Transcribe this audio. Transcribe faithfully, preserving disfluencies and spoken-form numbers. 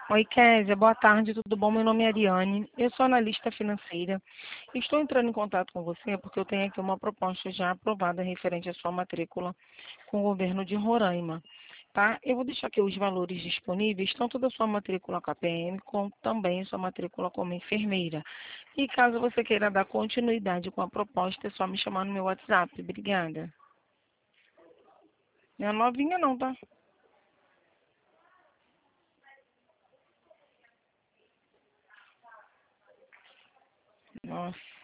Oi, Kézia, boa tarde, tudo bom? Meu nome é Ariane, eu sou analista financeira. Estou entrando em contato com você porque eu tenho aqui uma proposta já aprovada referente à sua matrícula com o governo de Roraima, tá? Eu vou deixar aqui os valores disponíveis, tanto da sua matrícula K P M, como também a sua matrícula como enfermeira. E caso você queira dar continuidade com a proposta, é só me chamar no meu WhatsApp. Obrigada. Não é novinha não, tá? Nossa.